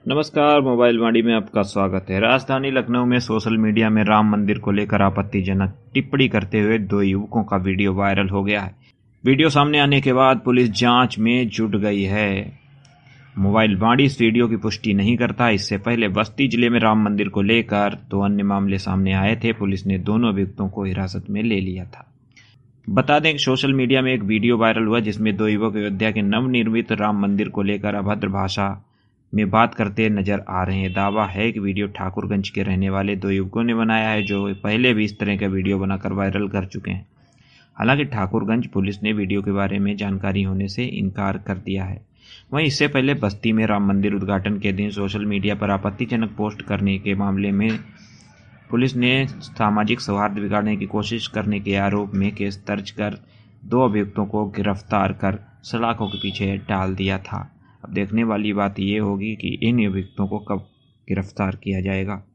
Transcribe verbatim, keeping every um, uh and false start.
नमस्कार, मोबाइल वाणी में आपका स्वागत है। राजधानी लखनऊ में सोशल मीडिया में राम मंदिर को लेकर आपत्तिजनक टिप्पणी करते हुए दो युवकों का वीडियो वायरल हो गया है। वीडियो सामने आने के बाद पुलिस जांच में जुट गई है। मोबाइल वाणी इस वीडियो की पुष्टि नहीं करता। इससे पहले बस्ती जिले में राम मंदिर को लेकर दो अन्य मामले सामने आए थे। पुलिस ने दोनों अभियुक्तों को हिरासत में ले लिया था। बता दें कि सोशल मीडिया में एक वीडियो वायरल हुआ जिसमें दो युवक अयोध्या के नवनिर्मित राम मंदिर को लेकर अभद्र भाषा में बात करते नजर आ रहे हैं। दावा है कि वीडियो ठाकुरगंज के रहने वाले दो युवकों ने बनाया है, जो पहले भी इस तरह का वीडियो बनाकर वायरल कर चुके हैं। हालांकि ठाकुरगंज पुलिस ने वीडियो के बारे में जानकारी होने से इनकार कर दिया है। वहीं इससे पहले बस्ती में राम मंदिर उद्घाटन के दिन सोशल मीडिया पर आपत्तिजनक पोस्ट करने के मामले में पुलिस ने सामाजिक सौहार्द बिगाड़ने की कोशिश करने के आरोप में केस दर्ज कर दो अभियुक्तों को गिरफ्तार कर सलाखों के पीछे डाल दिया था। अब देखने वाली बात यह होगी कि इन अभियुक्तों को कब गिरफ्तार किया जाएगा।